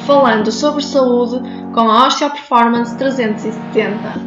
falando sobre saúde com a Osteoperformance 360.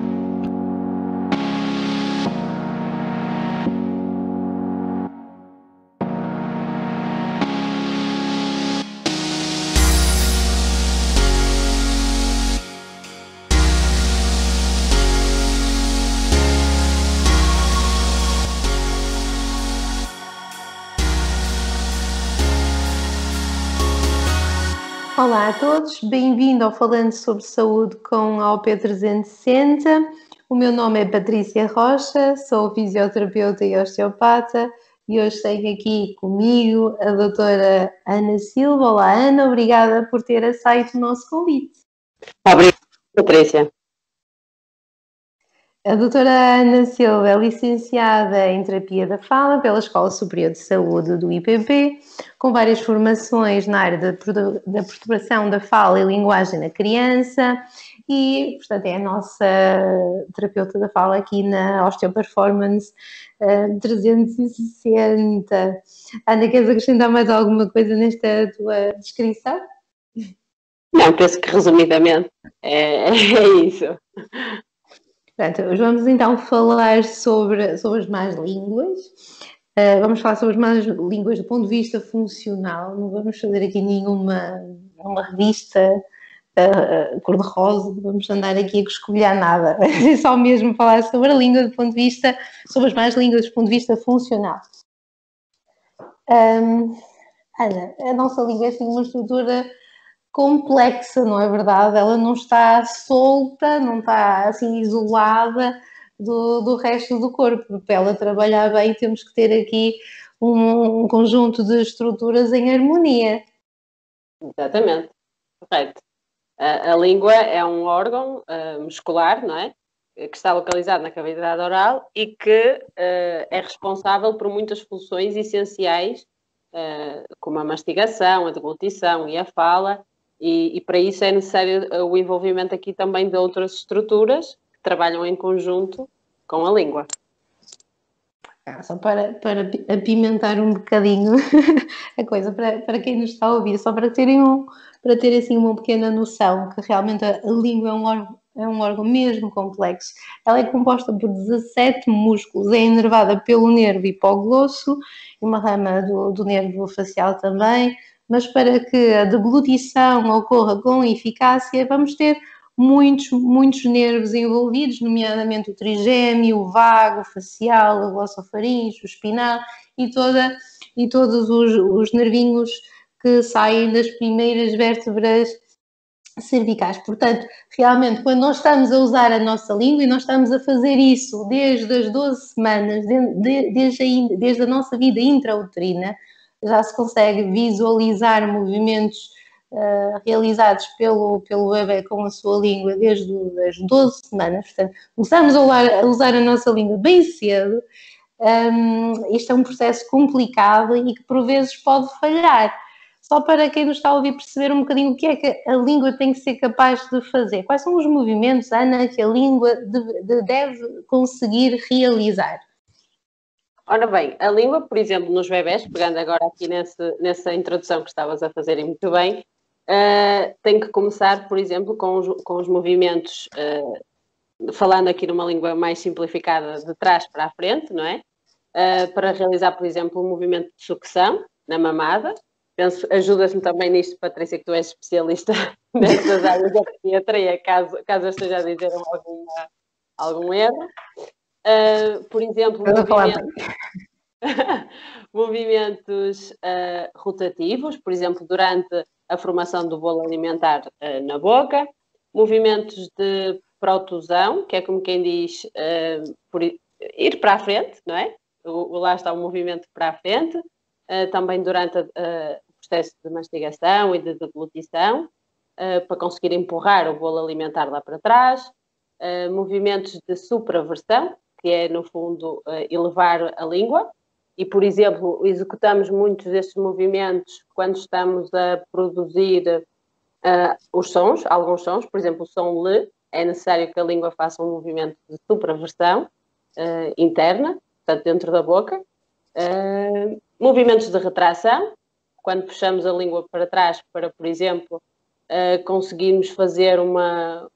Olá a todos, bem-vindo ao Falando sobre Saúde com a OP360. O meu nome é Patrícia Rocha, sou fisioterapeuta e osteopata e hoje tenho aqui comigo a doutora Ana Silva. Olá Ana, obrigada por ter aceito o nosso convite. Obrigada, Patrícia. A doutora Ana Silva é licenciada em Terapia da Fala pela Escola Superior de Saúde do IPP, com várias formações na área da perturbação da fala e linguagem na criança e, portanto, é a nossa terapeuta da fala aqui na Osteoperformance 360. Ana, queres acrescentar mais alguma coisa nesta tua descrição? Não, penso que resumidamente é isso. Portanto, hoje vamos então falar sobre as más línguas. Vamos falar sobre as más línguas do ponto de vista funcional. Não vamos fazer aqui nenhuma revista cor-de-rosa, não vamos andar aqui a escolher nada. É só mesmo falar sobre a língua do ponto de vista, sobre as más línguas do ponto de vista funcional. Ana, a nossa língua é assim uma estrutura complexa, não é verdade? Ela não está solta, não está assim isolada do resto do corpo. Para ela trabalhar bem, temos que ter aqui um conjunto de estruturas em harmonia. Exatamente, correto. A língua é um órgão muscular, não é? Que está localizado na cavidade oral e que é responsável por muitas funções essenciais, como a mastigação, a deglutição e a fala. E para isso é necessário o envolvimento aqui também de outras estruturas que trabalham em conjunto com a língua. Só para apimentar um bocadinho a coisa, para quem nos está a ouvir, só para terem assim uma pequena noção que realmente a língua é um órgão mesmo complexo. Ela é composta por 17 músculos, é inervada pelo nervo hipoglosso e uma rama do nervo facial também, mas para que a deglutição ocorra com eficácia, vamos ter muitos nervos envolvidos, nomeadamente o trigêmeo, o vago, o facial, o glossofaríngeo, o espinal e todos os nervinhos que saem das primeiras vértebras cervicais. Portanto, realmente, quando nós estamos a usar a nossa língua e nós estamos a fazer isso desde as 12 semanas, desde a nossa vida intrauterina, já se consegue visualizar movimentos realizados pelo bebê com a sua língua desde as 12 semanas. Portanto, começamos a usar a nossa língua bem cedo. Isto é um processo complicado e que por vezes pode falhar. Só para quem nos está a ouvir perceber um bocadinho o que é que a língua tem que ser capaz de fazer. Quais são os movimentos, Ana, que a língua deve conseguir realizar? Ora bem, a língua, por exemplo, nos bebés, pegando agora aqui nessa introdução que estavas a fazer muito bem, tem que começar, por exemplo, com os movimentos, falando aqui numa língua mais simplificada, de trás para a frente, não é? Para realizar, por exemplo, um movimento de sucção na mamada. Penso, ajudas-me também nisto, Patrícia, que tu és especialista nestas áreas da pediatria, caso eu esteja a dizer algum erro. Por exemplo, movimentos rotativos, por exemplo, durante a formação do bolo alimentar na boca, movimentos de protusão, que é como quem diz ir para a frente, não é? Lá está o movimento para a frente, também durante o processo de mastigação e de deglutição, para conseguir empurrar o bolo alimentar lá para trás, movimentos de supraversão, que é, no fundo, elevar a língua. E, por exemplo, executamos muitos destes movimentos quando estamos a produzir os sons, alguns sons. Por exemplo, o som L, é necessário que a língua faça um movimento de supraversão interna, portanto, dentro da boca. Movimentos de retração, quando puxamos a língua para trás para, por exemplo, conseguirmos fazer uma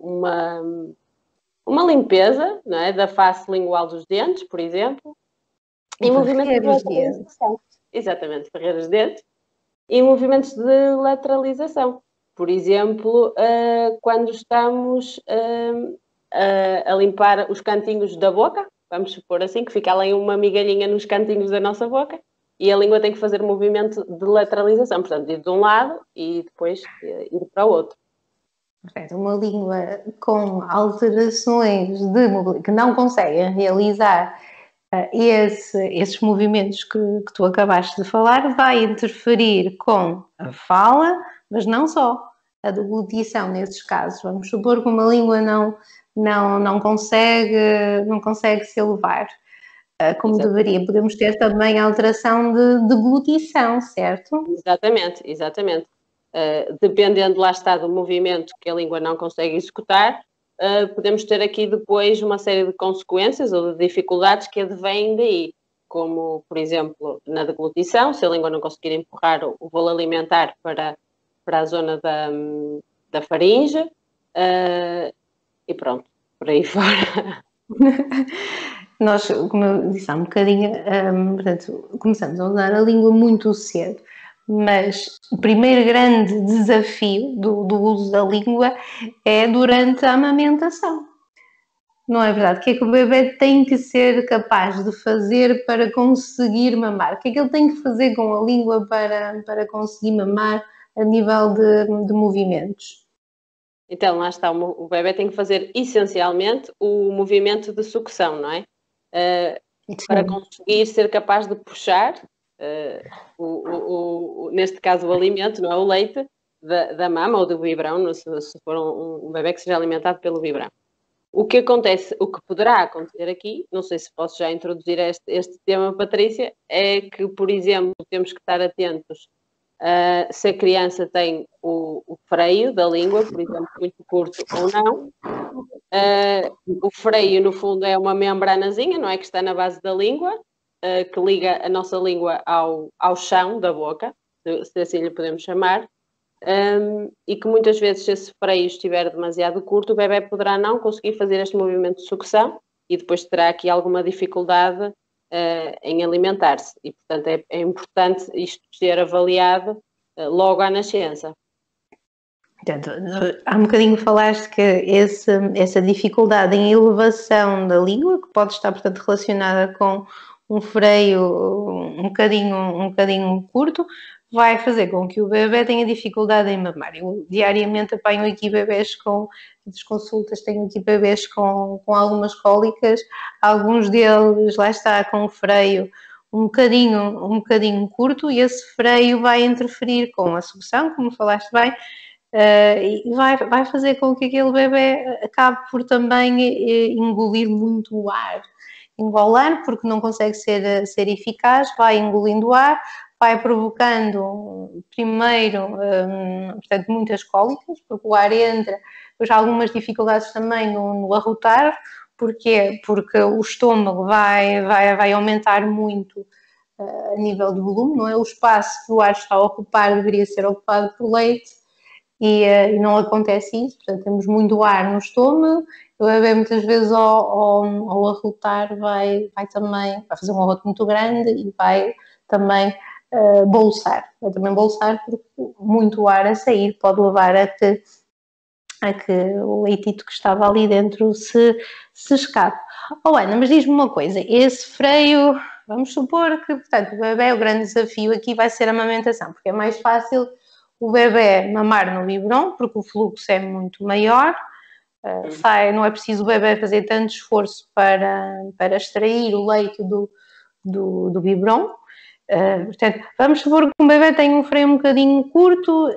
limpeza, não é, da face lingual dos dentes, por exemplo, e movimentos de lateralização. Exatamente, varrer os dentes. E movimentos de lateralização. Por exemplo, quando estamos a limpar os cantinhos da boca, vamos supor assim, que fica ali uma migalhinha nos cantinhos da nossa boca, e a língua tem que fazer um movimento de lateralização, portanto, ir de um lado e depois ir para o outro. Uma língua com alterações de mobilidade, que não conseguem realizar esses movimentos que tu acabaste de falar, vai interferir com a fala, mas não só, a deglutição nesses casos. Vamos supor que uma língua não consegue se elevar como deveria. Podemos ter também alteração de deglutição, certo? Exatamente. Dependendo, lá está, do movimento que a língua não consegue executar, podemos ter aqui depois uma série de consequências ou de dificuldades que advêm daí, como, por exemplo, na deglutição, se a língua não conseguir empurrar o bolo alimentar para a zona da faringe, e pronto, por aí fora. Nós, como eu disse há um bocadinho, portanto, começamos a usar a língua muito cedo, mas o primeiro grande desafio do uso da língua é durante a amamentação. Não é verdade? O que é que o bebê tem que ser capaz de fazer para conseguir mamar? O que é que ele tem que fazer com a língua para conseguir mamar a nível de movimentos? Então, lá está, o bebê tem que fazer essencialmente o movimento de sucção, não é? Para conseguir ser capaz de puxar, neste caso o alimento, não é? O leite da mama ou do biberão, se for um bebê que seja alimentado pelo biberão. O que acontece, o que poderá acontecer aqui, não sei se posso já introduzir este tema, Patrícia, é que, por exemplo, temos que estar atentos se a criança tem o freio da língua, por exemplo, muito curto ou não. O freio, no fundo, é uma membranazinha, não é? Que está na base da língua, que liga a nossa língua ao chão da boca, se assim lhe podemos chamar. E que muitas vezes, se esse freio estiver demasiado curto, o bebê poderá não conseguir fazer este movimento de sucção e depois terá aqui alguma dificuldade em alimentar-se. E, portanto, é importante isto ser avaliado logo à nascença. Portanto, há um bocadinho falaste que essa dificuldade em elevação da língua, que pode estar, portanto, relacionada com um freio um bocadinho curto, vai fazer com que o bebê tenha dificuldade em mamar. Eu diariamente apanho aqui bebés das consultas, tenho aqui bebés com algumas cólicas, alguns deles, lá está, com o freio um bocadinho curto, e esse freio vai interferir com a sucção, como falaste bem, e vai fazer com que aquele bebê acabe por também engolir muito o ar. Engolar porque não consegue ser eficaz, vai engolindo o ar, vai provocando primeiro, portanto, muitas cólicas, porque o ar entra, depois há algumas dificuldades também no arrotar. Porquê? Porque o estômago vai aumentar muito a nível de volume, não é? O espaço que o ar está a ocupar deveria ser ocupado por leite e não acontece isso, portanto temos muito ar no estômago. O bebê muitas vezes ao arrotar vai fazer um arroto muito grande e vai também bolsar. Vai também bolsar porque muito ar a sair pode levar a que o leitito que estava ali dentro se escape. Ana, mas diz-me uma coisa, esse freio, vamos supor que, portanto, o bebê, o grande desafio aqui vai ser a amamentação, porque é mais fácil o bebê mamar no biberon, porque o fluxo é muito maior, não é preciso o bebê fazer tanto esforço para extrair o leite do biberon. Portanto, vamos supor que um bebê tem um freio um bocadinho curto,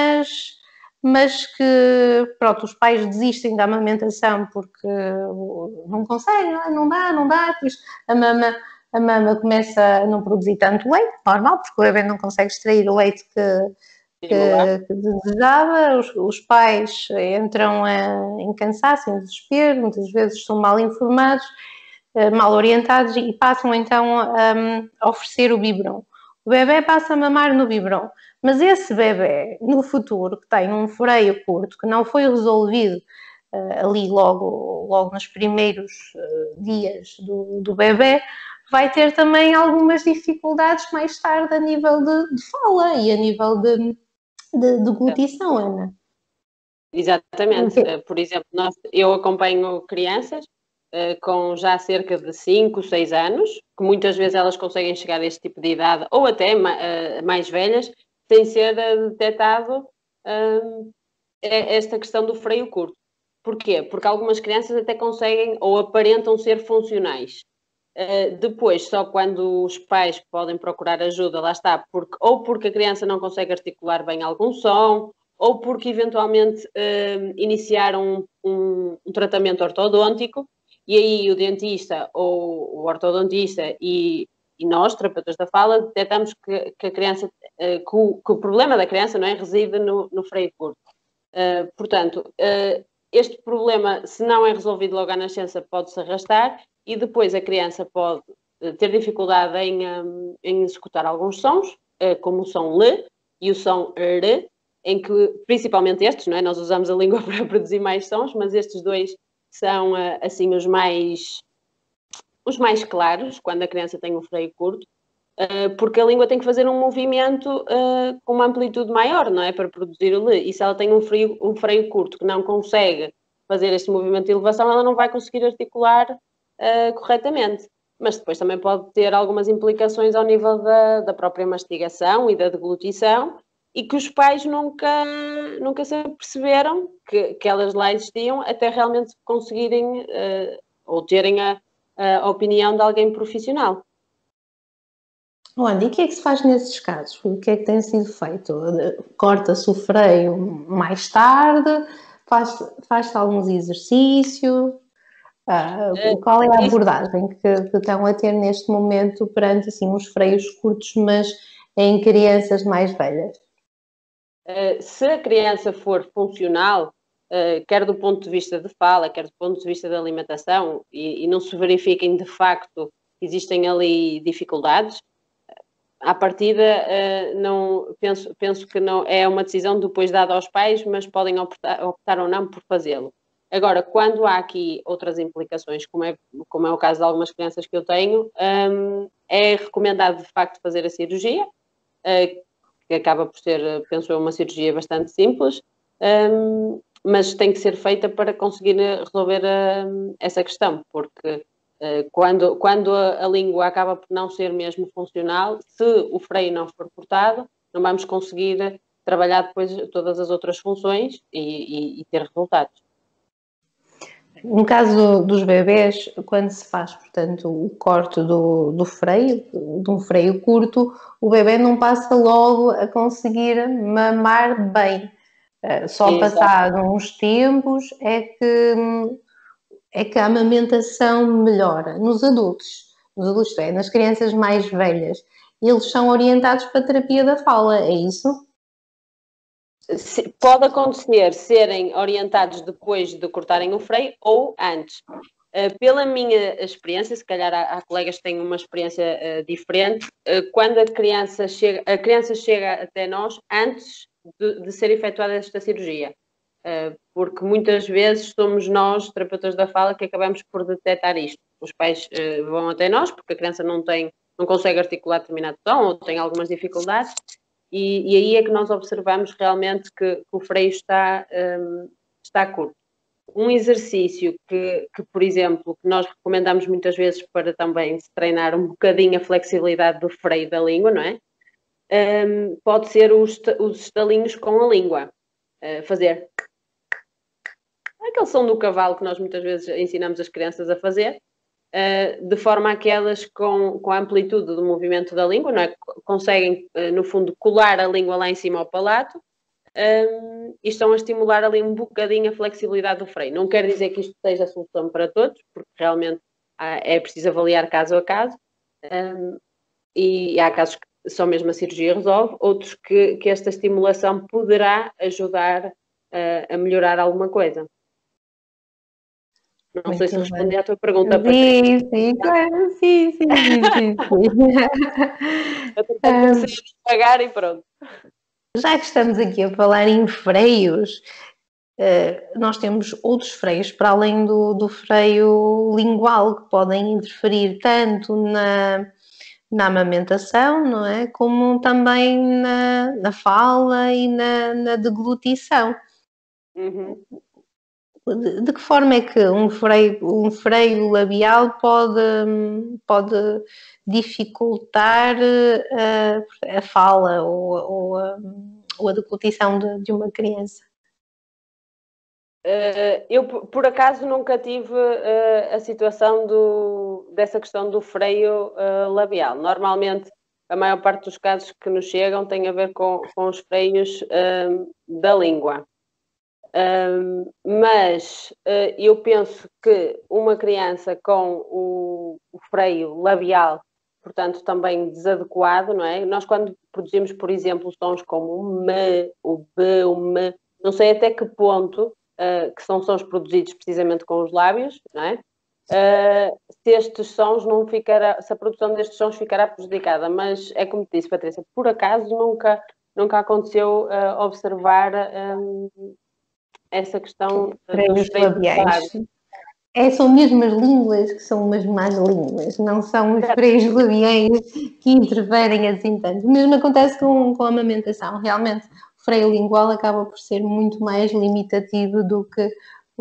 mas que, pronto, os pais desistem da amamentação porque não conseguem, não dá, depois a mama começa a não produzir tanto leite, normal, porque o bebê não consegue extrair o leite que desejava. Os pais entram em cansaço, em desespero, muitas vezes são mal informados, mal orientados e passam então a oferecer o biberon. O bebê passa a mamar no biberon, Mas esse bebê, no futuro, que tem um freio curto, que não foi resolvido ali logo nos primeiros dias do bebê, vai ter também algumas dificuldades mais tarde a nível de fala e a nível de deglutição, Ana. Exatamente. Por exemplo, eu acompanho crianças com já cerca de 5, 6 anos, que muitas vezes elas conseguem chegar a este tipo de idade, ou até mais velhas, sem ser detectado esta questão do freio curto. Porquê? Porque algumas crianças até conseguem ou aparentam ser funcionais. Depois, só quando os pais podem procurar ajuda, lá está, ou porque a criança não consegue articular bem algum som, ou porque eventualmente iniciaram um tratamento ortodôntico, e aí o dentista ou o ortodontista e nós, terapeutas da fala, detectamos que a criança, que o problema da criança, não é, reside no freio curto. Portanto, este problema, se não é resolvido logo à nascença, pode-se arrastar e depois a criança pode ter dificuldade em executar alguns sons, como o som L e o som R, em que, principalmente estes, não é? Nós usamos a língua para produzir mais sons, mas estes dois são, assim, os mais claros, quando a criança tem um freio curto, porque a língua tem que fazer um movimento com uma amplitude maior, não é? Para produzir o L. E se ela tem um freio curto que não consegue fazer este movimento de elevação, ela não vai conseguir articular corretamente. Mas depois também pode ter algumas implicações ao nível da própria mastigação e da deglutição, e que os pais nunca se aperceberam que elas lá existiam, até realmente conseguirem ou terem a opinião de alguém profissional. Olha, e o que é que se faz nesses casos? O que é que tem sido feito? Corta-se o freio mais tarde? Faz-se alguns exercícios? Qual é a abordagem que estão a ter neste momento perante assim, os freios curtos, mas em crianças mais velhas? Se a criança for funcional, quer do ponto de vista de fala, quer do ponto de vista da alimentação, e não se verifiquem de facto que existem ali dificuldades, à partida, não, penso que não é uma decisão depois dada aos pais, mas podem optar ou não por fazê-lo. Agora, quando há aqui outras implicações, como é o caso de algumas crianças que eu tenho, é recomendado de facto fazer a cirurgia, que acaba por ser, penso eu, uma cirurgia bastante simples, mas tem que ser feita para conseguir resolver essa questão, porque quando a língua acaba por não ser mesmo funcional, se o freio não for cortado, não vamos conseguir trabalhar depois todas as outras funções e ter resultados. No caso dos bebés, quando se faz, portanto, o corte do freio, de um freio curto, o bebê não passa logo a conseguir mamar bem. Só passado uns tempos é que a amamentação melhora. Nos adultos, nas crianças mais velhas, eles são orientados para a terapia da fala, é isso? Pode acontecer serem orientados depois de cortarem o freio ou antes. Pela minha experiência, se calhar há colegas que têm uma experiência diferente, quando a criança chega até nós antes de ser efetuada esta cirurgia. Porque muitas vezes somos nós, terapeutas da fala, que acabamos por detectar isto. Os pais vão até nós, porque a criança não consegue articular determinado tom ou tem algumas dificuldades, e aí é que nós observamos realmente que o freio está curto. Um exercício que, por exemplo, que nós recomendamos muitas vezes para também se treinar um bocadinho a flexibilidade do freio da língua, não é? Pode ser os estalinhos com a língua. Fazer aquele som do cavalo que nós muitas vezes ensinamos as crianças a fazer, de forma a que elas, com a amplitude do movimento da língua, não é? Conseguem, no fundo, colar a língua lá em cima ao palato, e estão a estimular ali um bocadinho a flexibilidade do freio. Não quer dizer que isto seja a solução para todos, porque realmente é preciso avaliar caso a caso, e há casos que só mesmo a cirurgia resolve, outros que esta estimulação poderá ajudar a melhorar alguma coisa. Não muito sei se respondi à tua pergunta. Sim, claro, sim. Eu tenho que pagar e pronto. já que estamos aqui a falar em freios, nós temos outros freios para além do freio lingual que podem interferir tanto na amamentação, não é? Como também na fala e na deglutição. Uhum. De que forma é que um freio labial pode dificultar a fala ou a deglutição de uma criança? Eu, por acaso, nunca tive a situação dessa questão do freio labial. Normalmente, a maior parte dos casos que nos chegam tem a ver com os freios da língua. Mas eu penso que uma criança com o freio labial, portanto, também desadequado, não é? Nós, quando produzimos, por exemplo, sons como o M, o B, o M, não sei até que ponto que são sons produzidos precisamente com os lábios, não é? Se estes sons não ficará, se a produção destes sons ficará prejudicada, mas é como te disse, Patrícia, por acaso nunca aconteceu observar essa questão dos Freios labiais. São mesmo as línguas que são umas más línguas, não são os freios labiais que interferem assim tanto. O mesmo acontece com a amamentação. Realmente, o freio lingual acaba por ser muito mais limitativo do que o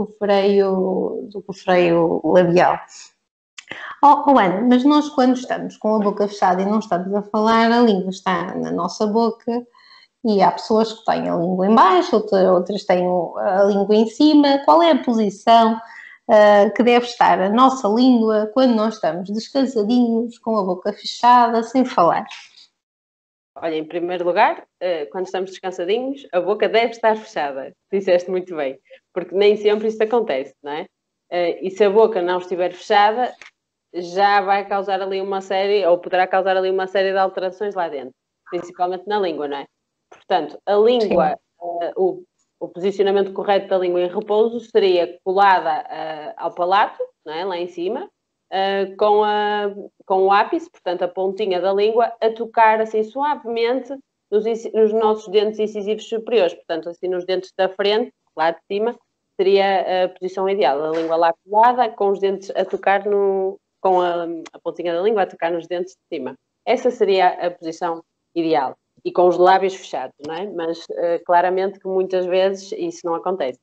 freio labial. Ana, mas nós quando estamos com a boca fechada e não estamos a falar, a língua está na nossa boca e há pessoas que têm a língua em baixo, outras têm a língua em cima. Qual é a posição que deve estar a nossa língua quando nós estamos descansadinhos, com a boca fechada, sem falar? Olha, em primeiro lugar, quando estamos descansadinhos, a boca deve estar fechada. Disseste muito bem, porque nem sempre isto acontece, não é? E se a boca não estiver fechada, já vai causar ali uma série, ou poderá causar ali uma série de alterações lá dentro, principalmente na língua, não é? Portanto, a língua, o posicionamento correto da língua em repouso seria colada ao palato, não é? Lá em cima, com o ápice, portanto a pontinha da língua, a tocar assim suavemente nos nossos dentes incisivos superiores, portanto assim nos dentes da frente, lá de cima, seria a posição ideal, a língua lá colada, com os dentes a tocar com a pontinha da língua a tocar nos dentes de cima. Essa seria a posição ideal. E com os lábios fechados, não é? Mas claramente que muitas vezes isso não acontece.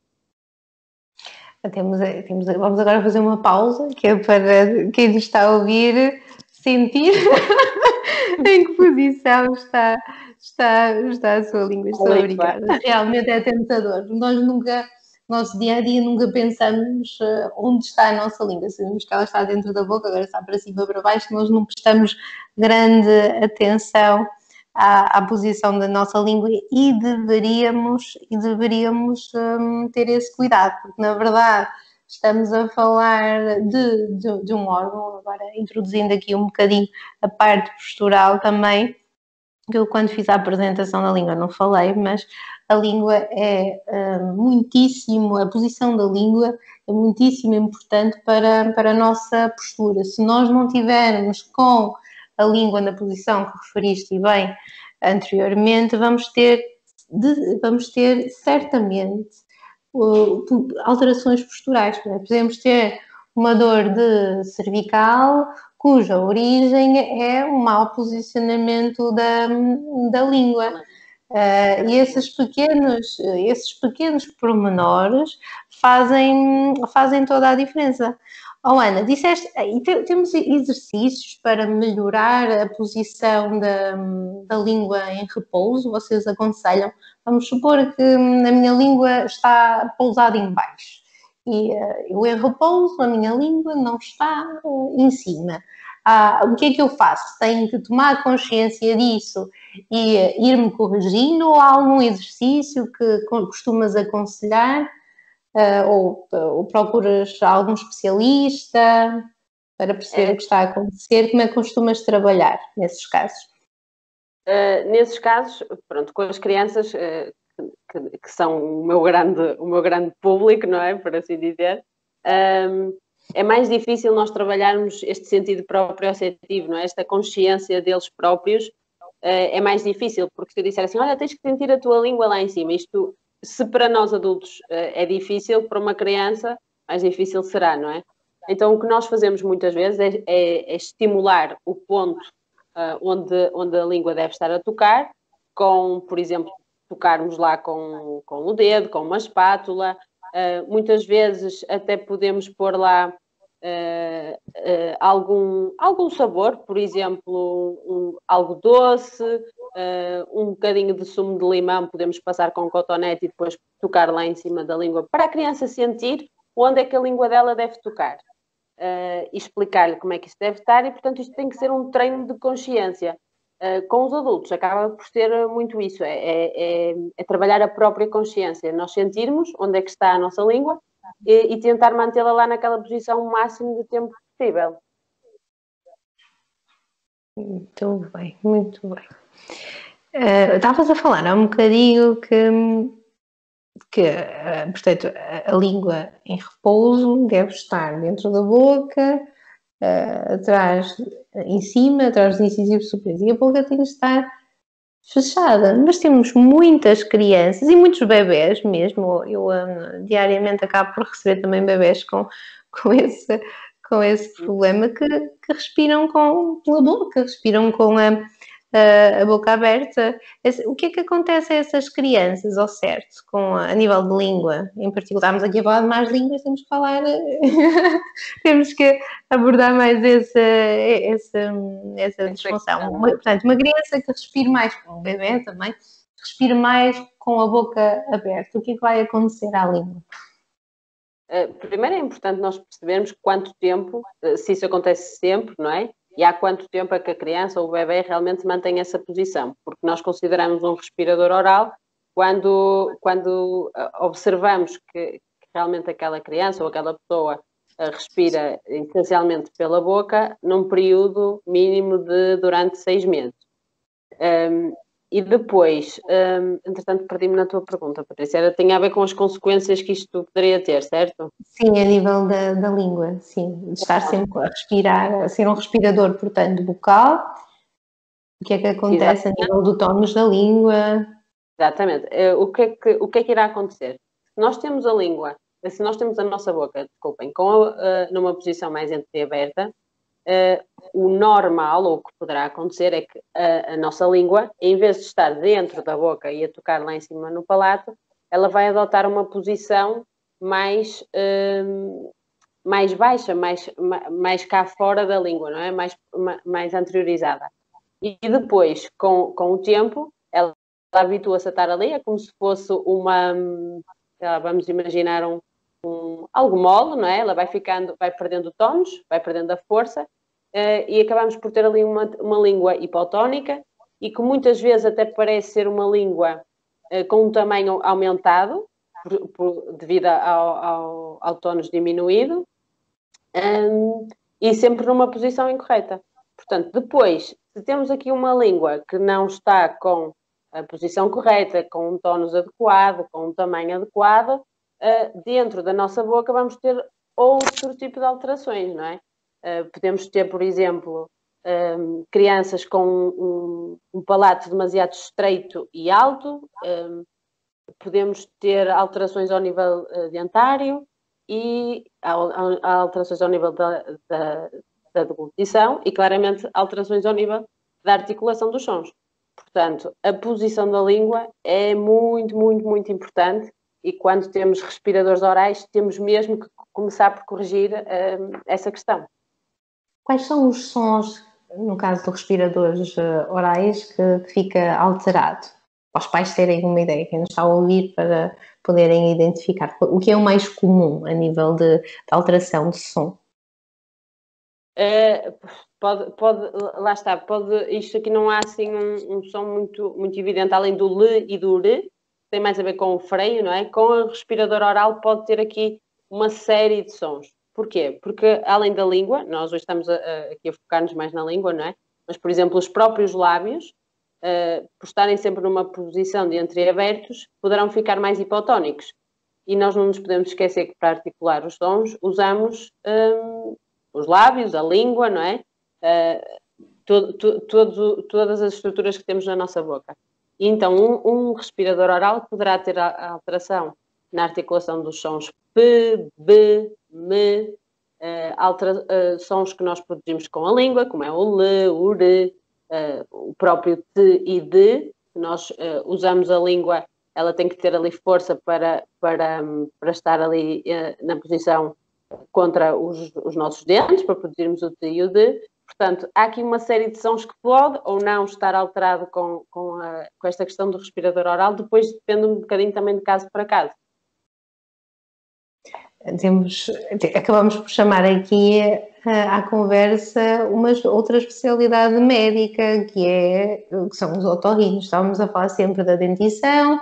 Vamos agora fazer uma pausa, que é para quem nos está a ouvir sentir em que posição está a sua língua. Estou obrigada. Realmente é tentador. Nosso dia a dia nunca pensamos onde está a nossa língua. Sabemos que ela está dentro da boca, agora está para cima, para baixo, nós não prestamos grande atenção à posição da nossa língua e deveríamos ter esse cuidado, porque na verdade estamos a falar de um órgão, agora introduzindo aqui um bocadinho a parte postural também, que eu quando fiz a apresentação da língua não falei, mas a língua a posição da língua é muitíssimo importante para a nossa postura. Se nós não tivermos com a língua na posição que referiste bem anteriormente, vamos ter certamente alterações posturais. Podemos ter uma dor de cervical cuja origem é um mau posicionamento da língua. E esses pequenos pormenores fazem toda a diferença. Ana, disseste, temos exercícios para melhorar a posição da língua em repouso? Vocês aconselham? Vamos supor que a minha língua está pousada em baixo e eu em repouso, a minha língua não está em cima. O que é que eu faço? Tenho que tomar consciência disso e ir-me corrigindo, ou há algum exercício que costumas aconselhar? Ou procuras algum especialista para perceber o que está a acontecer? Como é que costumas trabalhar nesses casos? Nesses casos, pronto, com as crianças que são o meu grande público, não é? Por assim dizer, é mais difícil nós trabalharmos este sentido proprioceptivo, não é? Esta consciência deles próprios, é mais difícil, porque se eu disser assim, olha, tens que sentir a tua língua lá em cima, isto, se para nós adultos é difícil, para uma criança mais difícil será, não é? Então, o que nós fazemos muitas vezes é estimular o ponto onde a língua deve estar a tocar, com, por exemplo, tocarmos lá com o dedo, com uma espátula. Muitas vezes até podemos pôr lá algum sabor, por exemplo, algo doce, um bocadinho de sumo de limão, podemos passar com um cotonete e depois tocar lá em cima da língua, para a criança sentir onde é que a língua dela deve tocar. E explicar-lhe como é que isto deve estar, e portanto isto tem que ser um treino de consciência. Com os adultos acaba por ser muito isso, é trabalhar a própria consciência, nós sentirmos onde é que está a nossa língua e tentar mantê-la lá naquela posição o máximo de tempo possível. Muito bem, muito bem. Estavas a falar há um bocadinho que portanto, a língua em repouso deve estar dentro da boca, atrás, em cima, atrás dos incisivos superiores, e a boca tem que estar fechada. Mas temos muitas crianças e muitos bebés mesmo. Eu diariamente acabo por receber também bebés com esse problema que respiram pela boca, respiram com a boca aberta. O que é que acontece a essas crianças, ao certo, a nível de língua? Em particular, estamos aqui a falar de mais línguas, temos que falar, temos que abordar mais essa disfunção. Portanto, uma criança que respire mais, um bebê também, respire mais com a boca aberta, o que é que vai acontecer à língua? Primeiro é importante nós percebermos quanto tempo, se isso acontece sempre, não é? E há quanto tempo é que a criança ou o bebê realmente mantém essa posição, porque nós consideramos um respirador oral quando observamos que realmente aquela criança ou aquela pessoa respira essencialmente pela boca num período mínimo de durante 6 meses. E depois, entretanto, perdi-me na tua pergunta, Patrícia, tinha a ver com as consequências que isto poderia ter, certo? Sim, a nível da língua, sim, de estar sempre a respirar, a ser um respirador, portanto, bucal. O que é que acontece a nível do tónus da língua? Exatamente. O que é que irá acontecer? Nós temos a língua, se nós temos a nossa boca, desculpem, numa posição mais entreaberta, o normal, ou o que poderá acontecer, é que a nossa língua, em vez de estar dentro da boca e a tocar lá em cima no palato, ela vai adotar uma posição mais baixa, mais cá fora da língua, não é? Mais anteriorizada. E depois, com o tempo, ela habitua-se a estar ali, é como se fosse vamos imaginar algo mole, não é? Ela vai perdendo o tónus, vai perdendo a força, e acabamos por ter ali uma língua hipotónica, e que muitas vezes até parece ser uma língua com um tamanho aumentado, devido ao tónus diminuído, e sempre numa posição incorreta. Portanto, depois, se temos aqui uma língua que não está com a posição correta, com um tónus adequado, com um tamanho adequado, dentro da nossa boca vamos ter outro tipo de alterações, não é? Podemos ter, por exemplo, crianças com um palato demasiado estreito e alto, podemos ter alterações ao nível dentário e alterações ao nível da deglutição e, claramente, alterações ao nível da articulação dos sons. Portanto, a posição da língua é muito, muito, muito importante, e quando temos respiradores orais, temos mesmo que começar por corrigir essa questão. Quais são os sons, no caso dos respiradores orais, que fica alterado? Para os pais terem uma ideia, quem nos está a ouvir, para poderem identificar. O que é o mais comum a nível de alteração de som? Lá está, isto aqui não há assim um som muito, muito evidente, além do L e do R, tem mais a ver com o freio, não é? Com o respirador oral pode ter aqui uma série de sons. Porquê? Porque além da língua, nós hoje estamos aqui a focar-nos mais na língua, não é? Mas, por exemplo, os próprios lábios, por estarem sempre numa posição de entreabertos, poderão ficar mais hipotónicos. E nós não nos podemos esquecer que, para articular os sons, usamos os lábios, a língua, não é? todas as estruturas que temos na nossa boca. E então, um respirador oral poderá ter a alteração na articulação dos sons P, B, M, sons que nós produzimos com a língua, como é o L, o R, o próprio T e D. Nós usamos a língua, ela tem que ter ali força para estar ali na posição contra os nossos dentes, para produzirmos o T e o D. Portanto, há aqui uma série de sons que pode ou não estar alterado com esta questão do respirador oral, depois depende um bocadinho também de caso para caso. Acabamos por chamar aqui à conversa uma outra especialidade médica, que são os otorrinos. Estávamos a falar sempre da dentição,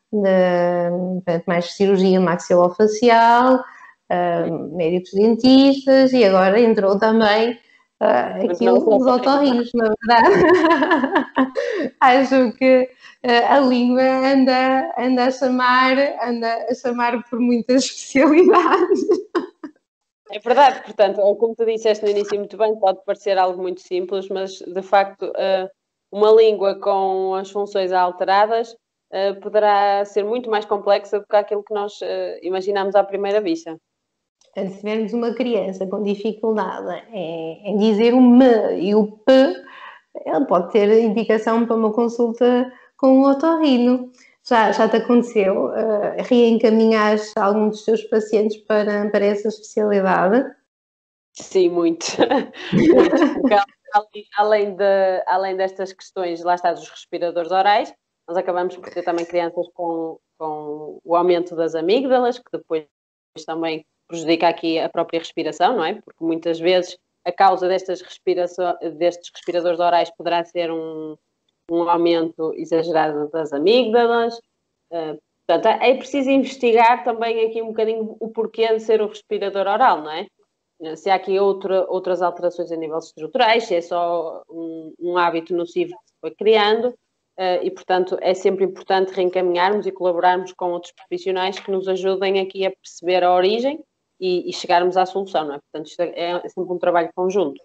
mais cirurgia maxilofacial, médicos dentistas, e agora entrou também aqui os otorrinos, na verdade. Acho que a língua anda a chamar por muitas especialidades. É verdade, portanto, como tu disseste no início muito bem, pode parecer algo muito simples, mas de facto uma língua com as funções alteradas poderá ser muito mais complexa do que aquilo que nós imaginamos à primeira vista. Se tivermos uma criança com dificuldade em dizer o M e o P, ele pode ter indicação para uma consulta com um otorrino. Já te aconteceu reencaminhar algum dos teus pacientes para essa especialidade? Sim, muito. Muito, porque além destas questões, lá está, dos respiradores orais, nós acabamos por ter também crianças com o aumento das amígdalas, que depois também prejudica aqui a própria respiração, não é? Porque muitas vezes a causa destes respiradores orais poderá ser um aumento exagerado das amígdalas. Portanto, é preciso investigar também aqui um bocadinho o porquê de ser o respirador oral, não é? Se há aqui outras alterações a nível estruturais, se é só um hábito nocivo que se foi criando, e, portanto, é sempre importante reencaminharmos e colaborarmos com outros profissionais que nos ajudem aqui a perceber a origem e chegarmos à solução, não é? Portanto, isto é sempre um trabalho conjunto.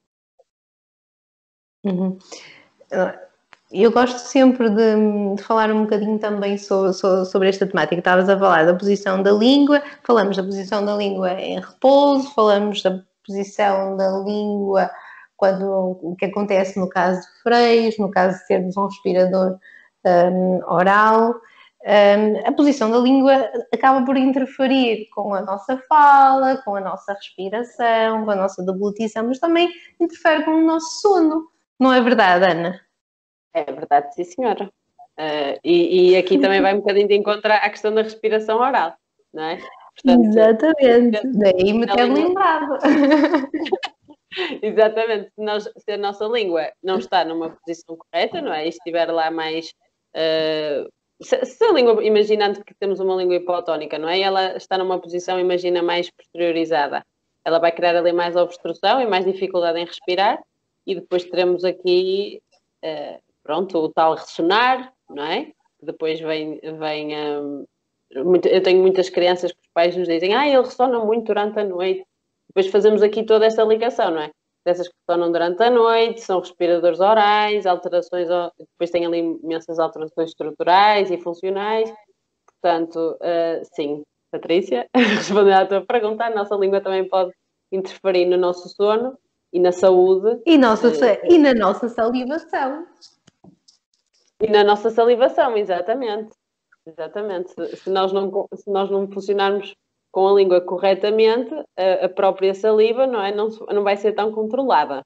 Uhum. Eu gosto sempre de falar um bocadinho também sobre esta temática. Estavas a falar da posição da língua, falamos da posição da língua em repouso, falamos da posição da língua o que acontece no caso de freios, no caso de termos um respirador oral. A posição da língua acaba por interferir com a nossa fala, com a nossa respiração, com a nossa deglutição, mas também interfere com o nosso sono. Não é verdade, Ana? É verdade, sim, senhora. E aqui também vai um bocadinho de encontro à questão da respiração oral, não é? Portanto, exatamente, daí me ter lembrado. Exatamente, se a nossa língua não está numa posição correta, não é? E estiver lá mais... se a língua, imaginando que temos uma língua hipotónica, não é? E ela está numa posição, imagina, mais posteriorizada. Ela vai criar ali mais obstrução e mais dificuldade em respirar, e depois teremos aqui... pronto, o tal ressonar, não é? Depois vem eu tenho muitas crianças que os pais nos dizem ele ressona muito durante a noite. Depois fazemos aqui toda esta ligação, não é? Essas que ressonam durante a noite, são respiradores orais, alterações, depois tem ali imensas alterações estruturais e funcionais. Portanto, sim, Patrícia, respondendo à tua pergunta, a nossa língua também pode interferir no nosso sono e na saúde. E na nossa salivação. E na nossa salivação, exatamente. Exatamente. Se nós não funcionarmos com a língua corretamente, a própria saliva não vai ser tão controlada.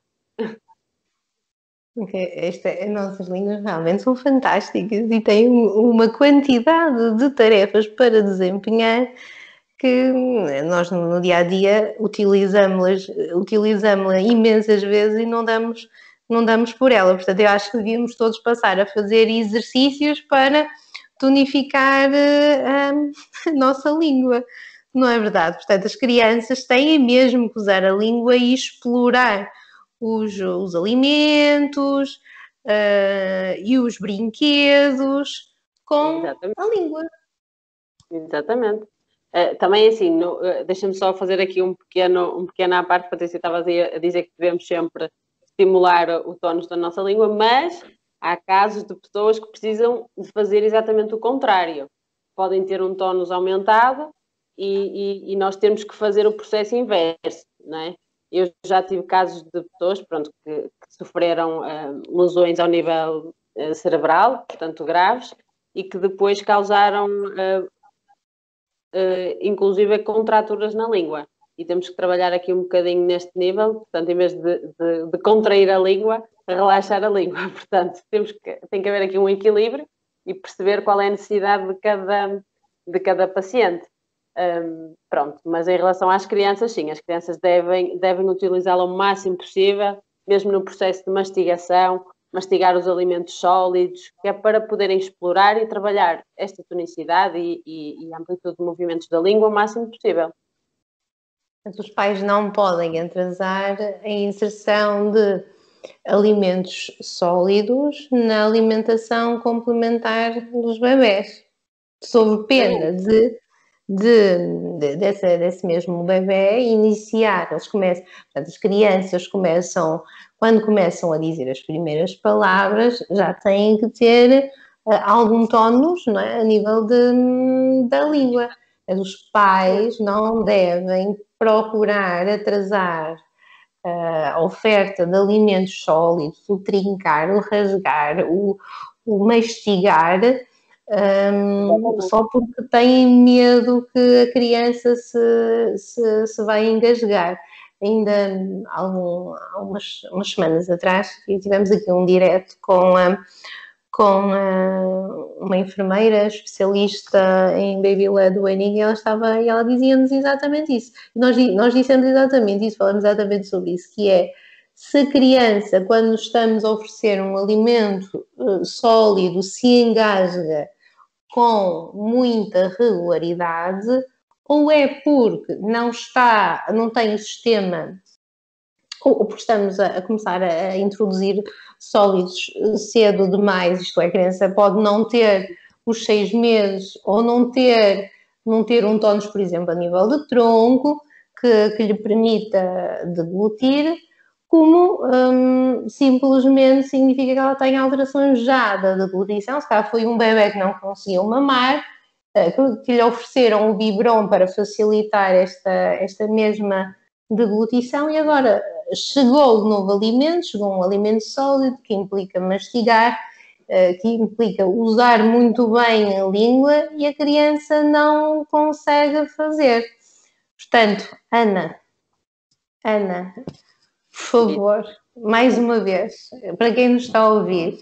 As nossas línguas realmente são fantásticas e têm uma quantidade de tarefas para desempenhar que nós no dia a dia utilizamos-la imensas vezes e não damos por ela. Portanto, eu acho que devíamos todos passar a fazer exercícios para tonificar a nossa língua, não é verdade? Portanto, as crianças têm mesmo que usar a língua e explorar os alimentos e os brinquedos com Exatamente. a língua. Exatamente. Também assim, deixa-me só fazer aqui um pequeno à parte, Patrícia, estavas a dizer que devemos sempre estimular o tónus da nossa língua, mas há casos de pessoas que precisam de fazer exatamente o contrário. Podem ter um tónus aumentado e nós temos que fazer o processo inverso, não é? Eu já tive casos de pessoas, pronto, que sofreram lesões ao nível cerebral, portanto graves, e que depois causaram, inclusive, contraturas na língua. E temos que trabalhar aqui um bocadinho neste nível, portanto, em vez de contrair a língua, relaxar a língua. Portanto, tem que haver aqui um equilíbrio e perceber qual é a necessidade de cada paciente. Pronto, mas em relação às crianças, sim, as crianças devem utilizá-la o máximo possível, mesmo no processo de mastigação, mastigar os alimentos sólidos, que é para poderem explorar e trabalhar esta tonicidade e amplitude de movimentos da língua o máximo possível. Os pais não podem atrasar a inserção de alimentos sólidos na alimentação complementar dos bebés, sob pena desse mesmo bebê iniciar, portanto, as crianças quando começam a dizer as primeiras palavras, já têm que ter algum tónus, não é? A nível da língua. Os pais não devem procurar atrasar a oferta de alimentos sólidos, o trincar, o rasgar, o mastigar, só porque têm medo que a criança se vai engasgar. Ainda algumas semanas atrás tivemos aqui um direto com uma enfermeira especialista em baby-led weaning e ela dizia-nos exatamente isso. Nós dissemos exatamente isso, falamos exatamente sobre isso, que é, se a criança, quando estamos a oferecer um alimento sólido, se engasga com muita regularidade, ou é porque não tem o sistema, ou porque estamos a começar a introduzir sólidos cedo demais, isto é, a criança pode não ter os 6 meses ou não ter um tónus, por exemplo, a nível de tronco, que lhe permita deglutir, como simplesmente significa que ela tem alterações já da deglutição. Se calhar foi um bebê que não conseguiu mamar, que lhe ofereceram o biberon para facilitar esta mesma deglutição e agora chegou um alimento sólido que implica mastigar, que implica usar muito bem a língua e a criança não consegue fazer. Portanto, Ana, por favor, mais uma vez, para quem nos está a ouvir,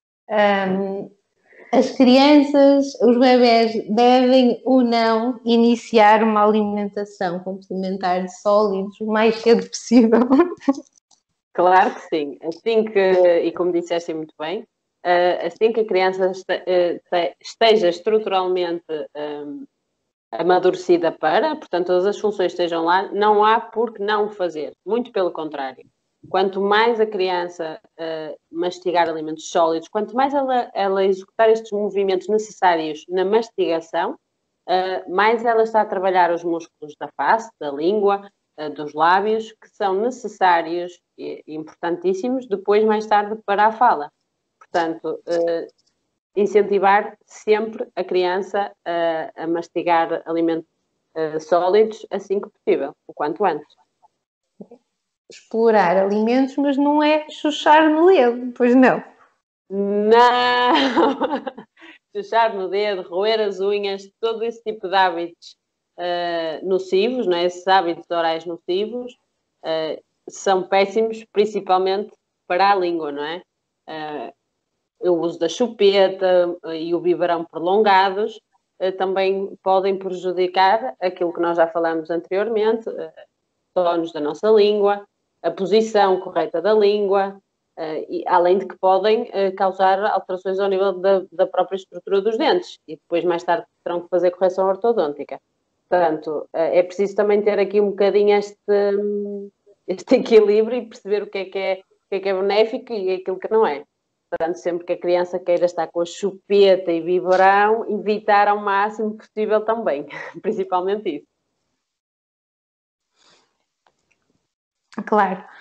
as crianças, os bebés devem ou não iniciar uma alimentação complementar de sólidos o mais cedo possível? Claro que sim. E como disseste muito bem, assim que a criança esteja estruturalmente amadurecida portanto, todas as funções estejam lá, não há por que não fazer. Muito pelo contrário. Quanto mais a criança mastigar alimentos sólidos, quanto mais ela executar estes movimentos necessários na mastigação, mais ela está a trabalhar os músculos da face, da língua, dos lábios, que são necessários e importantíssimos depois, mais tarde, para a fala. Portanto, incentivar sempre a criança a mastigar alimentos sólidos assim que possível, o quanto antes. Explorar alimentos, mas não é chuchar no dedo, pois não? Não! Chuchar no dedo, roer as unhas, todo esse tipo de hábitos nocivos, não é? Esses hábitos orais nocivos são péssimos, principalmente para a língua, não é? O uso da chupeta e o biberão prolongados também podem prejudicar aquilo que nós já falamos anteriormente, tónus da nossa língua, a posição correta da língua, e, além de que podem causar alterações ao nível da própria estrutura dos dentes e depois mais tarde terão que fazer correção ortodôntica. Portanto, é preciso também ter aqui um bocadinho este equilíbrio e perceber o que é benéfico e aquilo que não é. Portanto, sempre que a criança queira estar com a chupeta e biberão, evitar ao máximo possível também, principalmente isso. Claro.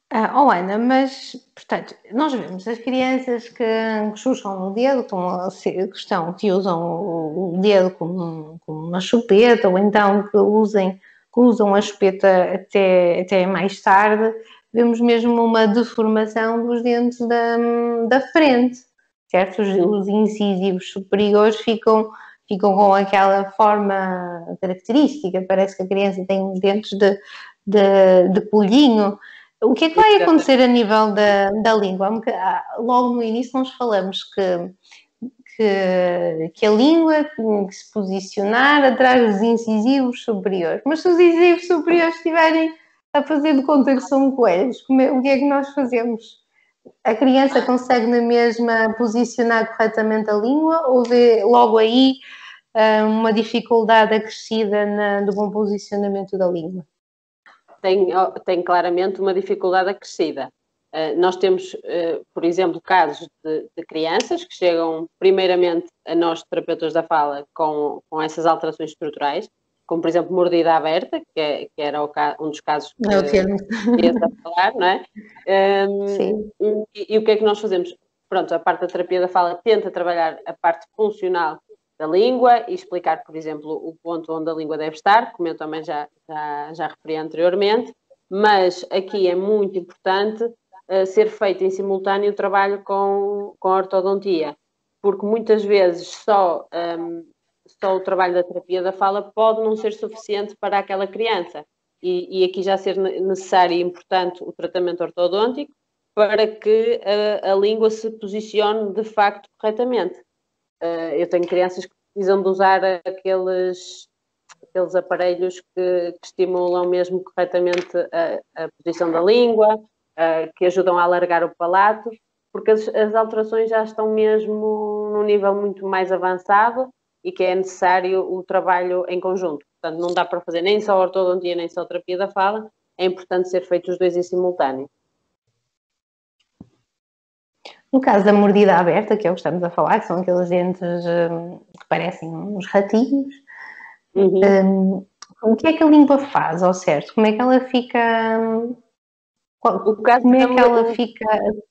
Ana, mas, portanto, nós vemos as crianças que chucham no dedo, que usam o dedo como uma chupeta, ou então que usam a chupeta até mais tarde. Vemos mesmo uma deformação dos dentes da frente, certo? Os incisivos superiores ficam com aquela forma característica, parece que a criança tem uns dentes de colhinho. O que é que vai acontecer a nível da língua? Logo no início nós falamos que a língua tem que se posicionar atrás dos incisivos superiores. Mas se os incisivos superiores estiverem a fazer de conta que são coelhos, o que é que nós fazemos? A criança consegue na mesma posicionar corretamente a língua ou vê logo aí uma dificuldade acrescida do bom posicionamento da língua? Tem claramente uma dificuldade acrescida. Nós temos, por exemplo, casos de crianças que chegam primeiramente a nós, terapeutas da fala, com essas alterações estruturais, como, por exemplo, mordida aberta, que era um dos casos que ia falar, não é? Sim. E o que é que nós fazemos? Pronto, a parte da terapia da fala tenta trabalhar a parte funcional da língua e explicar, por exemplo, o ponto onde a língua deve estar, como eu também já referi anteriormente, mas aqui é muito importante ser feito em simultâneo o trabalho com a ortodontia, porque muitas vezes só o trabalho da terapia da fala pode não ser suficiente para aquela criança e aqui já ser necessário e importante o tratamento ortodôntico para que a língua se posicione de facto corretamente. Eu tenho crianças que precisam de usar aqueles aparelhos que estimulam mesmo corretamente a posição da língua, que ajudam a alargar o palato, porque as alterações já estão mesmo num nível muito mais avançado e que é necessário o trabalho em conjunto. Portanto, não dá para fazer nem só ortodontia, nem só terapia da fala, é importante ser feitos os dois em simultâneo. No caso da mordida aberta, que é o que estamos a falar, que são aqueles dentes que parecem uns ratinhos, o que é que a língua faz ao certo? Como é que ela fica... Como é que ela fica...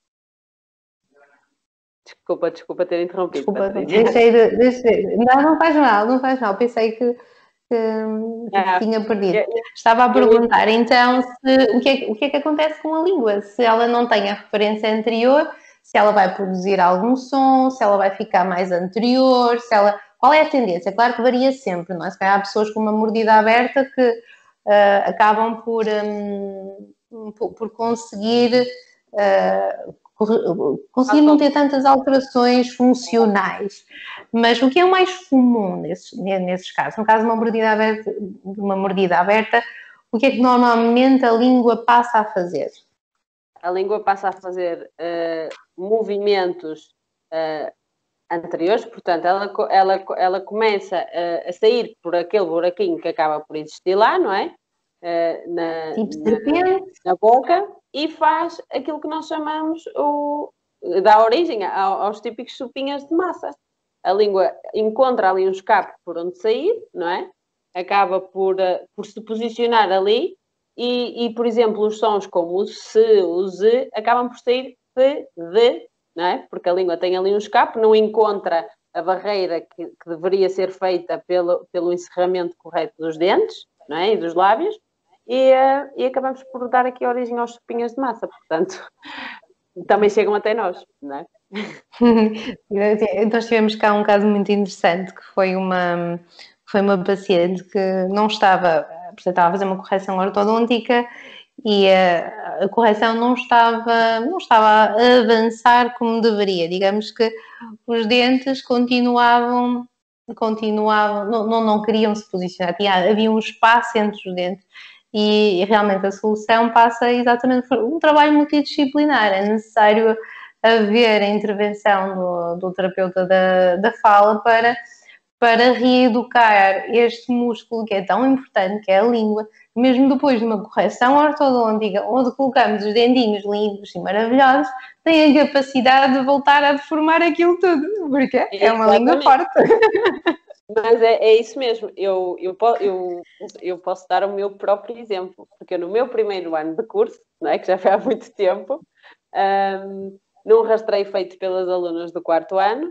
Desculpa ter interrompido. Não faz mal. Pensei que tinha perdido. Estava a perguntar, então, o que é que acontece com a língua? Se ela não tem a referência anterior, se ela vai produzir algum som, se ela vai ficar mais anterior, qual é a tendência? Claro que varia sempre, não é? Se calhar há pessoas com uma mordida aberta que acabam por conseguir não ter tantas alterações funcionais. Mas o que é mais comum nesses casos? No caso de uma mordida aberta, o que é que normalmente a língua passa a fazer? A língua passa a fazer movimentos anteriores, portanto, ela começa a sair por aquele buraquinho que acaba por existir lá, não é? Na boca, e faz aquilo que nós chamamos dá origem aos típicos chupinhas de massa. A língua encontra ali um escape por onde sair, não é? Acaba por se posicionar ali e, por exemplo, os sons como o se, o z, acabam por sair de, não é? Porque a língua tem ali um escape, não encontra a barreira que deveria ser feita pelo encerramento correto dos dentes, não é? E dos lábios. E acabamos por dar aqui origem aos chupinhas de massa, portanto, também chegam até nós, não é? Nós tivemos cá um caso muito interessante, que foi uma paciente que não estava a fazer uma correção ortodôntica e a correção não estava a avançar como deveria. Digamos que os dentes continuavam não queriam se posicionar, havia um espaço entre os dentes. E realmente a solução passa exatamente por um trabalho multidisciplinar. É necessário haver a intervenção do terapeuta da fala para reeducar este músculo que é tão importante, que é a língua, mesmo depois de uma correção ortodôntica, onde colocamos os dentinhos limpos e maravilhosos, tem a capacidade de voltar a deformar aquilo tudo, porque é uma língua forte. Mas é isso mesmo, eu posso dar o meu próprio exemplo, porque no meu primeiro ano de curso, não é, que já foi há muito tempo, num rastreio feito pelas alunas do quarto ano,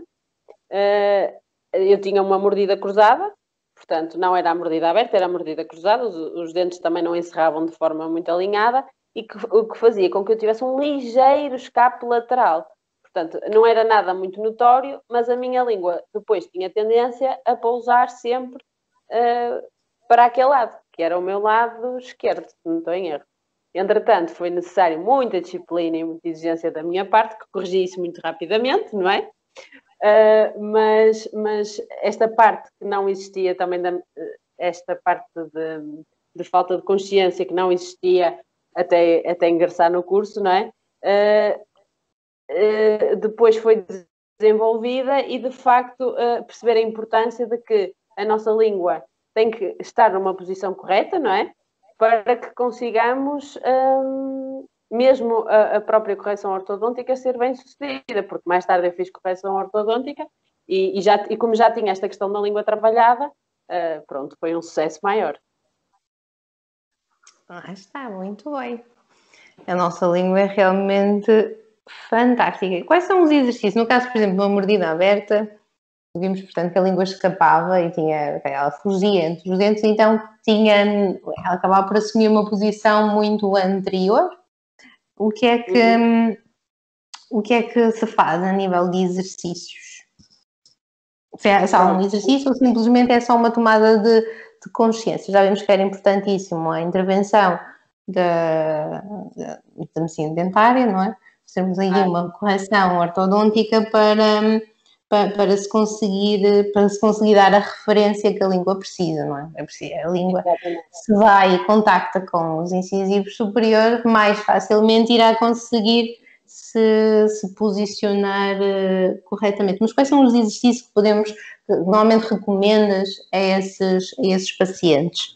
eu tinha uma mordida cruzada, portanto não era a mordida aberta, era a mordida cruzada, os dentes também não encerravam de forma muito alinhada, e o que fazia com que eu tivesse um ligeiro escape lateral. Portanto, não era nada muito notório, mas a minha língua depois tinha tendência a pousar sempre para aquele lado, que era o meu lado esquerdo, se não estou em erro. Entretanto, foi necessário muita disciplina e muita exigência da minha parte, que corrigi isso muito rapidamente, não é? Mas esta parte que não existia também, esta parte de falta de consciência que não existia até ingressar no curso, não é? Depois foi desenvolvida e, de facto, perceber a importância de que a nossa língua tem que estar numa posição correta, não é? Para que consigamos, mesmo a própria correção ortodôntica, ser bem sucedida, porque mais tarde eu fiz correção ortodôntica e como já tinha esta questão da língua trabalhada, pronto, foi um sucesso maior. Está, muito bem. A nossa língua é realmente fantástica. Quais são os exercícios? No caso, por exemplo, de uma mordida aberta, vimos, portanto, que a língua escapava e ela fugia entre os dentes, então ela acabava por assumir uma posição muito anterior. O que é que se faz a nível de exercícios? Se é só um exercício ou simplesmente é só uma tomada de consciência? Já vimos que era importantíssimo a intervenção da medicina dentária, não é? Temos aí uma correção ortodôntica para se conseguir dar a referência que a língua precisa, não é? A língua, se vai e contacta com os incisivos superiores, mais facilmente irá conseguir se posicionar corretamente. Mas quais são os exercícios que normalmente recomendas a esses pacientes?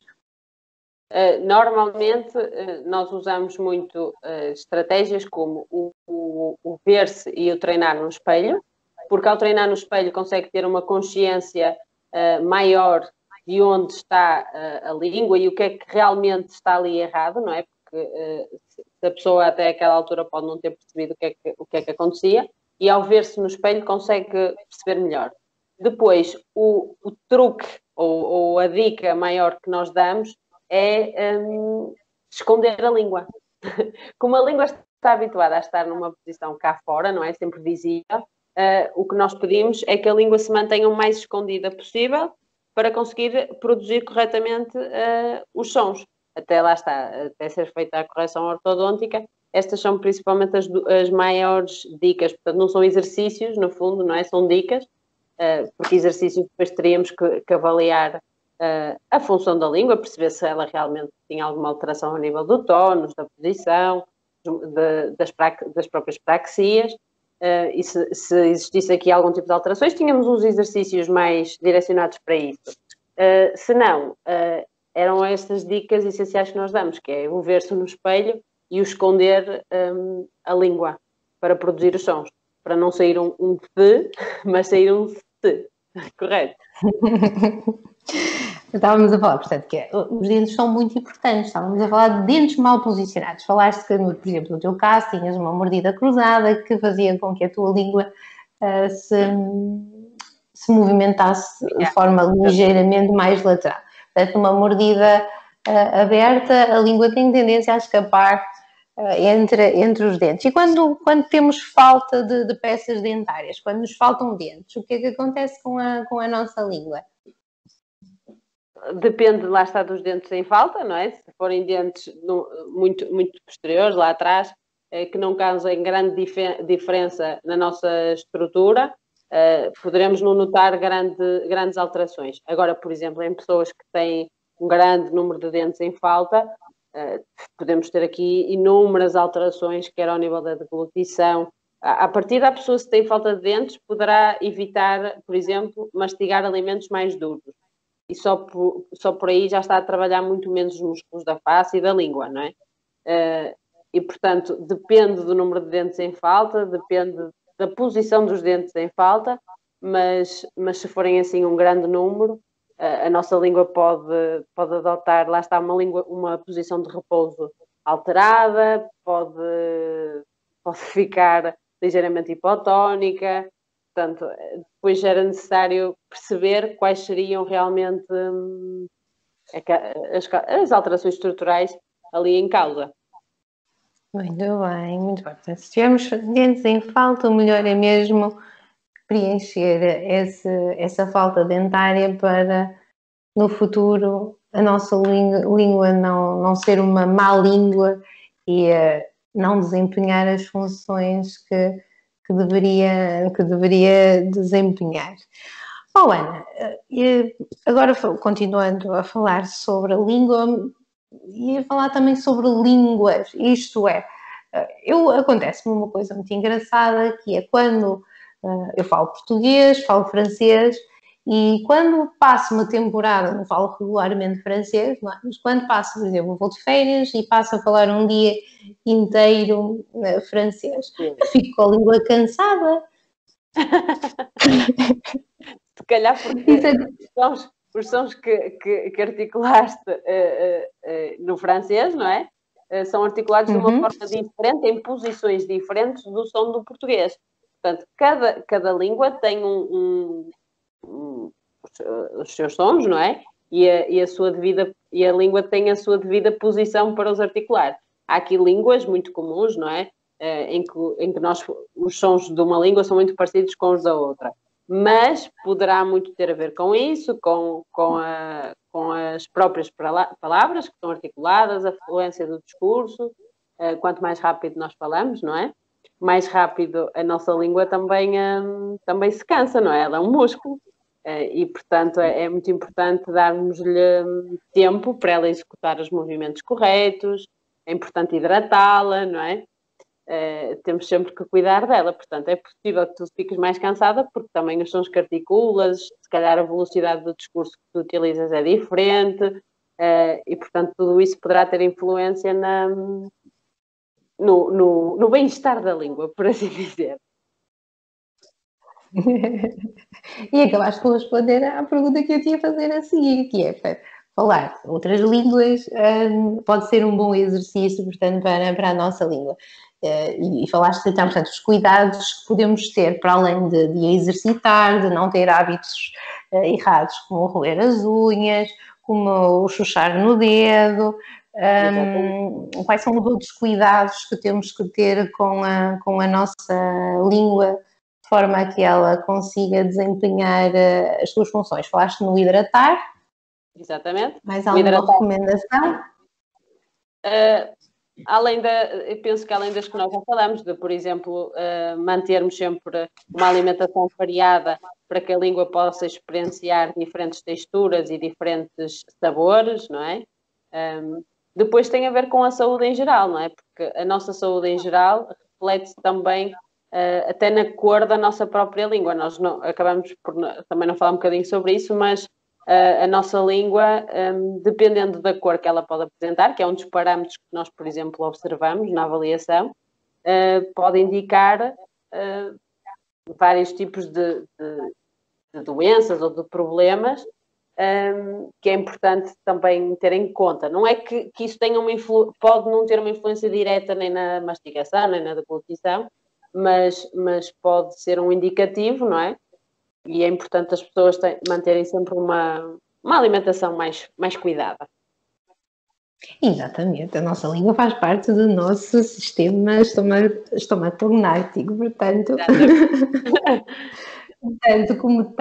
Normalmente nós usamos muito estratégias como o ver-se e o treinar no espelho, porque ao treinar no espelho consegue ter uma consciência maior de onde está a língua e o que é que realmente está ali errado, não é? Porque se a pessoa até aquela altura pode não ter percebido o que é que acontecia, e ao ver-se no espelho consegue perceber melhor. Depois, o truque ou a dica maior que nós damos é esconder a língua. Como a língua está habituada a estar numa posição cá fora, não é? Sempre visível, o que nós pedimos é que a língua se mantenha o mais escondida possível para conseguir produzir corretamente os sons. Até lá está, até ser feita a correção ortodôntica. Estas são principalmente as maiores dicas. Portanto, não são exercícios, no fundo, não é? São dicas, porque exercícios depois teríamos que avaliar a função da língua, perceber se ela realmente tinha alguma alteração a nível do tónus, da posição, das próprias praxias, e se existisse aqui algum tipo de alterações, tínhamos uns exercícios mais direcionados para isso. Se não, eram estas dicas essenciais que nós damos, que é o ver-se no espelho e o esconder a língua para produzir os sons, para não sair um F, mas sair um T, correto? Estávamos a falar, portanto, que os dentes são muito importantes. Estávamos a falar de dentes mal posicionados. Falaste que, por exemplo, no teu caso, tinhas uma mordida cruzada que fazia com que a tua língua se movimentasse de forma ligeiramente mais lateral. Portanto, uma mordida aberta, a língua tem tendência a escapar entre os dentes. E quando temos falta de peças dentárias, quando nos faltam dentes, o que é que acontece com a nossa língua? Depende, lá está, dos dentes em falta, não é? Se forem dentes muito, muito posteriores, lá atrás, que não causem grande diferença na nossa estrutura, poderemos não notar grandes alterações. Agora, por exemplo, em pessoas que têm um grande número de dentes em falta, podemos ter aqui inúmeras alterações, quer ao nível da deglutição. A partir da pessoa, se tem falta de dentes, poderá evitar, por exemplo, mastigar alimentos mais duros. E só por aí já está a trabalhar muito menos os músculos da face e da língua, não é? E, portanto, depende do número de dentes em falta, depende da posição dos dentes em falta, mas se forem assim um grande número, a nossa língua pode adotar, lá está, uma posição de repouso alterada, pode ficar ligeiramente hipotónica. Portanto, depois era necessário perceber quais seriam realmente as alterações estruturais ali em causa. Muito bem, muito bem. Portanto, se tivermos dentes em falta, o melhor é mesmo preencher essa falta dentária para, no futuro, a nossa língua não ser uma má língua e não desempenhar as funções que deveria desempenhar. Ana, agora continuando a falar sobre a língua, ia falar também sobre línguas, isto é, acontece-me uma coisa muito engraçada, que é quando eu falo português, falo francês, e quando passo uma temporada, não falo regularmente francês, mas quando passo, por exemplo, vou de férias e passo a falar um dia inteiro francês, fico com a língua cansada. Se calhar porque os sons que articulaste no francês, não é? São articulados de uma forma diferente, em posições diferentes do som do português. Portanto, cada língua tem os seus sons, não é? E a língua tem a sua devida posição para os articular. Há aqui línguas muito comuns, não é? Em que os sons de uma língua são muito parecidos com os da outra. Mas poderá muito ter a ver com isso, com as próprias palavras que são articuladas, a fluência do discurso. Quanto mais rápido nós falamos, não é? Mais rápido a nossa língua também se cansa, não é? Ela é um músculo. E, portanto, é muito importante darmos-lhe tempo para ela executar os movimentos corretos. É importante hidratá-la, não é? Temos sempre que cuidar dela, portanto é possível que tu fiques mais cansada porque também os sons que articulas, se calhar a velocidade do discurso que tu utilizas é diferente, e portanto tudo isso poderá ter influência no bem-estar da língua, por assim dizer. E acabaste por responder à pergunta que eu tinha a fazer a seguir, que é falar outras línguas, pode ser um bom exercício, portanto, para a nossa língua. E falaste então, portanto, os cuidados que podemos ter para além de exercitar, de não ter hábitos errados, como roer as unhas, como o chuchar no dedo. Quais são os outros cuidados que temos que ter com a nossa língua, de forma a que ela consiga desempenhar as suas funções? Falaste no hidratar. Exatamente. Mais alguma recomendação? Eu penso que além das que nós já falamos, de, por exemplo, mantermos sempre uma alimentação variada para que a língua possa experienciar diferentes texturas e diferentes sabores, não é? Depois tem a ver com a saúde em geral, não é? Porque a nossa saúde em geral reflete-se também até na cor da nossa própria língua. Nós acabamos por também não falar um bocadinho sobre isso, mas a nossa língua, dependendo da cor que ela pode apresentar, que é um dos parâmetros que nós, por exemplo, observamos na avaliação, pode indicar vários tipos de doenças ou de problemas, que é importante também ter em conta. Não é que isso tenha pode não ter uma influência direta nem na mastigação, nem na deglutição, mas pode ser um indicativo, não é? E é importante as pessoas manterem sempre uma alimentação mais cuidada. Exatamente, a nossa língua faz parte do nosso sistema estomatognático, portanto, como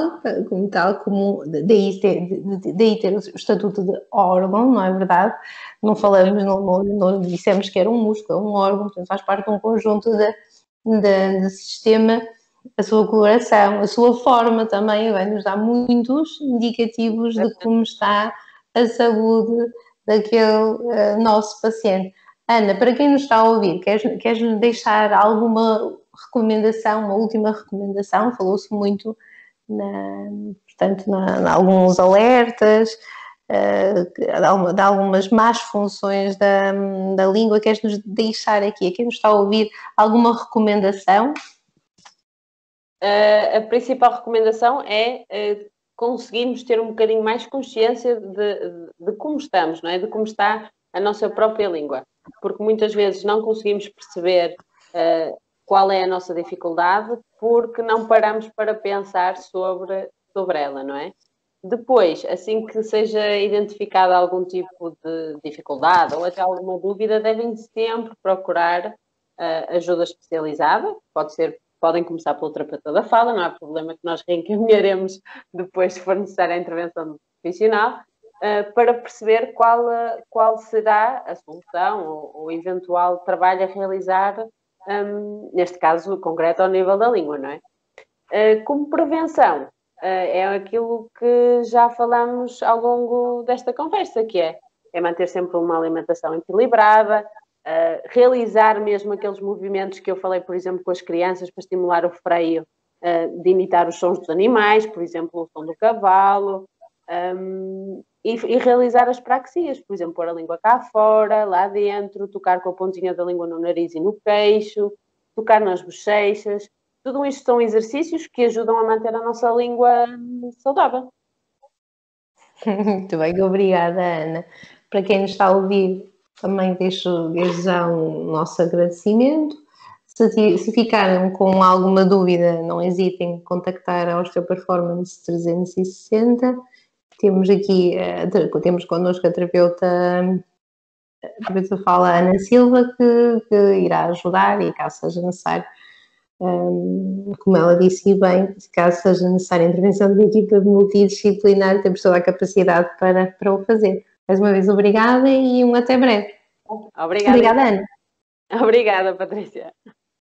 daí ter o estatuto de órgão, não é verdade? Não falamos, não dissemos que era um músculo, é um órgão, portanto faz parte de um conjunto de sistema. A sua coloração, a sua forma também vai nos dar muitos indicativos de como está a saúde daquele nosso paciente. Ana, para quem nos está a ouvir, queres deixar alguma recomendação, uma última recomendação? Falou-se muito, portanto, em alguns alertas, de algumas más funções da língua. Queres nos deixar aqui, a quem nos está a ouvir, alguma recomendação? a principal recomendação é conseguirmos ter um bocadinho mais consciência de como estamos, não é? De como está a nossa própria língua. Porque muitas vezes não conseguimos perceber qual é a nossa dificuldade porque não paramos para pensar sobre ela, não é? Depois, assim que seja identificada algum tipo de dificuldade ou até alguma dúvida, devem sempre procurar ajuda especializada. Podem começar pelo terapeuta da fala, não há problema que nós reencaminharemos depois, se for necessária a intervenção do profissional, para perceber qual será a solução ou eventual trabalho a realizar, neste caso concreto ao nível da língua, não é? Como prevenção, é aquilo que já falamos ao longo desta conversa, que é manter sempre uma alimentação equilibrada, realizar mesmo aqueles movimentos que eu falei, por exemplo, com as crianças para estimular o freio, de imitar os sons dos animais, por exemplo, o som do cavalo, e realizar as praxias, por exemplo, pôr a língua cá fora, lá dentro, tocar com a pontinha da língua no nariz e no queixo, tocar nas bochechas. Tudo isto são exercícios que ajudam a manter a nossa língua saudável. Muito bem, obrigada, Ana. Para quem nos está a ouvir, também deixo desde já o nosso agradecimento. Se ficaram com alguma dúvida, não hesitem em contactar a Osteoperformance 360. Temos connosco a terapeuta fala Ana Silva, que irá ajudar e caso seja necessário, como ela disse bem, caso seja necessária a intervenção de uma equipa multidisciplinar, temos toda a capacidade para o fazer. Mais uma vez, obrigada e até breve. Obrigada, Ana. Obrigada, Patrícia.